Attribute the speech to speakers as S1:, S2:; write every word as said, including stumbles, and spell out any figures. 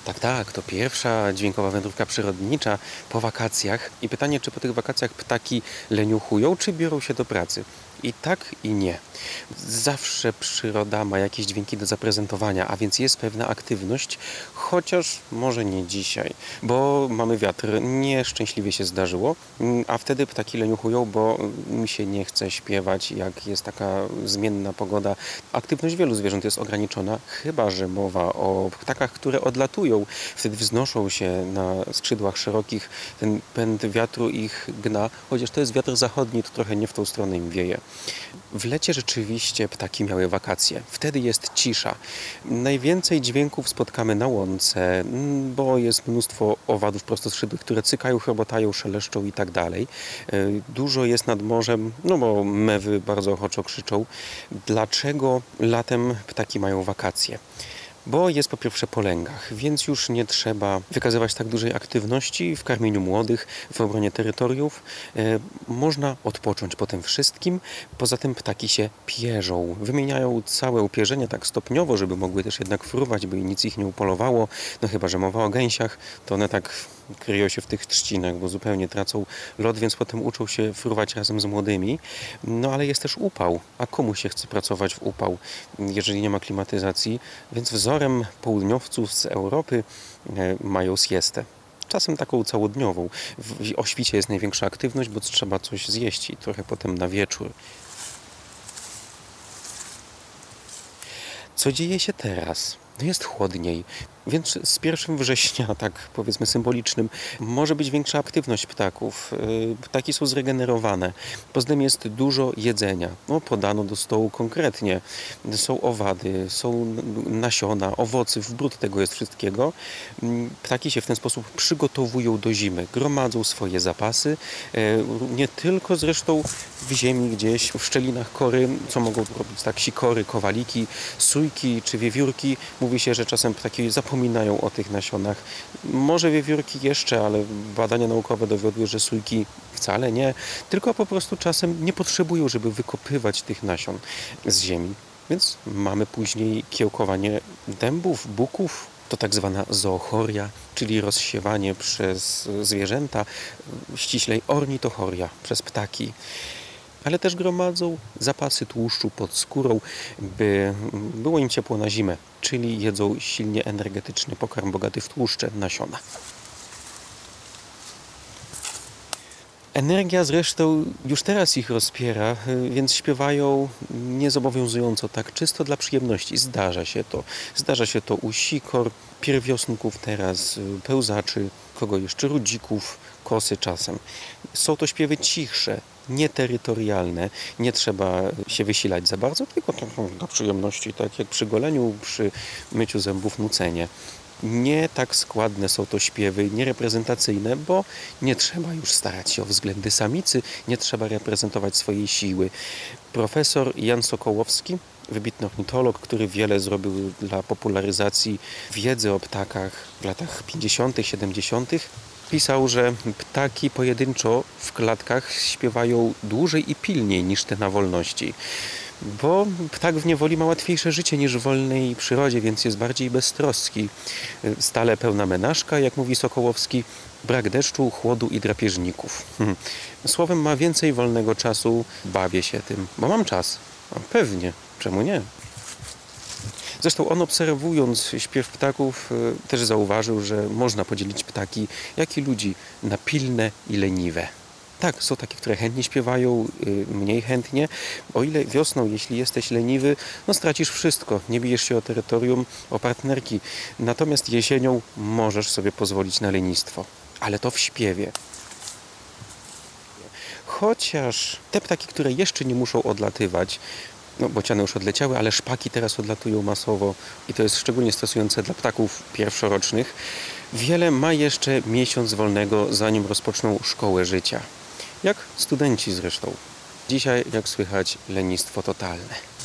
S1: Tak, tak, to pierwsza dźwiękowa wędrówka przyrodnicza po wakacjach. I pytanie, czy po tych wakacjach ptaki leniuchują, czy biorą się do pracy? I tak, i nie. Zawsze przyroda ma jakieś dźwięki do zaprezentowania, a więc jest pewna aktywność, chociaż może nie dzisiaj, bo mamy wiatr. Nieszczęśliwie się zdarzyło, a wtedy ptaki leniuchują, bo mi się nie chce śpiewać, jak jest taka zmienna pogoda. Aktywność wielu zwierząt jest ograniczona, chyba że mowa o ptakach, które odlatują. Wtedy wznoszą się na skrzydłach szerokich, ten pęd wiatru ich gna, chociaż to jest wiatr zachodni, to trochę nie w tą stronę im wieje. W lecie rzeczywiście ptaki miały wakacje. Wtedy jest cisza. Najwięcej dźwięków spotkamy na łące, bo jest mnóstwo owadów prostoskrzydłych, które cykają, chrobotają, szeleszczą i tak dalej. Dużo jest nad morzem, no bo mewy bardzo ochoczo krzyczą. Dlaczego latem ptaki mają wakacje? Bo jest po pierwsze po lęgach, więc już nie trzeba wykazywać tak dużej aktywności w karmieniu młodych, w obronie terytoriów. E, można odpocząć po tym wszystkim. Poza tym ptaki się pierzą. Wymieniają całe upierzenie tak stopniowo, żeby mogły też jednak fruwać, by nic ich nie upolowało. No chyba że mowa o gęsiach, to one tak kryją się w tych trzcinach, bo zupełnie tracą lot, więc potem uczą się fruwać razem z młodymi. No ale jest też upał. A komu się chce pracować w upał, jeżeli nie ma klimatyzacji? Więc wzorem południowców z Europy mają siestę. Czasem taką całodniową. W, o świcie jest największa aktywność, bo trzeba coś zjeść i trochę potem na wieczór. Co dzieje się teraz? No jest chłodniej, więc z pierwszego września, tak powiedzmy symbolicznym, może być większa aktywność ptaków. Ptaki są zregenerowane. Poza tym jest dużo jedzenia. No, podano do stołu konkretnie. Są owady, są nasiona, owoce, wbród tego jest wszystkiego. Ptaki się w ten sposób przygotowują do zimy. Gromadzą swoje zapasy. Nie tylko zresztą w ziemi gdzieś, w szczelinach kory, co mogą robić tak sikory, kowaliki, sójki czy wiewiórki. Mówi się, że czasem ptaki zapominają o tych nasionach. Może wiewiórki jeszcze, ale badania naukowe dowiodły, że sójki wcale nie. Tylko po prostu czasem nie potrzebują, żeby wykopywać tych nasion z ziemi. Więc mamy później kiełkowanie dębów, buków. To tak zwana zoochoria, czyli rozsiewanie przez zwierzęta, ściślej ornitochoria, przez ptaki. Ale też gromadzą zapasy tłuszczu pod skórą, by było im ciepło na zimę, czyli jedzą silnie energetyczny pokarm bogaty w tłuszcze, nasiona. Energia zresztą już teraz ich rozpiera, więc śpiewają niezobowiązująco, tak czysto dla przyjemności. Zdarza się to. Zdarza się to u sikor, pierwiosnków teraz, pełzaczy, kogo jeszcze, rudzików, kosy czasem. Są to śpiewy cichsze, nieterytorialne. Nie trzeba się wysilać za bardzo, tylko dla przyjemności, tak jak przy goleniu, przy myciu zębów, nucenie. Nie tak składne są to śpiewy, niereprezentacyjne, bo nie trzeba już starać się o względy samicy, nie trzeba reprezentować swojej siły. Profesor Jan Sokołowski, wybitny ornitolog, który wiele zrobił dla popularyzacji wiedzy o ptakach w latach pięćdziesiątych, siedemdziesiątych, pisał, że ptaki pojedynczo w klatkach śpiewają dłużej i pilniej niż te na wolności. Bo ptak w niewoli ma łatwiejsze życie niż w wolnej przyrodzie, więc jest bardziej beztroski. Stale pełna menażka, jak mówi Sokołowski, brak deszczu, chłodu i drapieżników. Hmm. Słowem ma więcej wolnego czasu, bawię się tym, bo mam czas. A pewnie, czemu nie? Zresztą on, obserwując śpiew ptaków, też zauważył, że można podzielić ptaki, jak i ludzi, na pilne i leniwe. Tak, są takie, które chętnie śpiewają, mniej chętnie. O ile wiosną, jeśli jesteś leniwy, no stracisz wszystko. Nie bijesz się o terytorium, o partnerki. Natomiast jesienią możesz sobie pozwolić na lenistwo. Ale to w śpiewie. Chociaż te ptaki, które jeszcze nie muszą odlatywać, no bociany już odleciały, ale szpaki teraz odlatują masowo i to jest szczególnie stresujące dla ptaków pierwszorocznych. Wiele ma jeszcze miesiąc wolnego, zanim rozpoczną szkołę życia. Jak studenci zresztą. Dzisiaj, jak słychać, lenistwo totalne.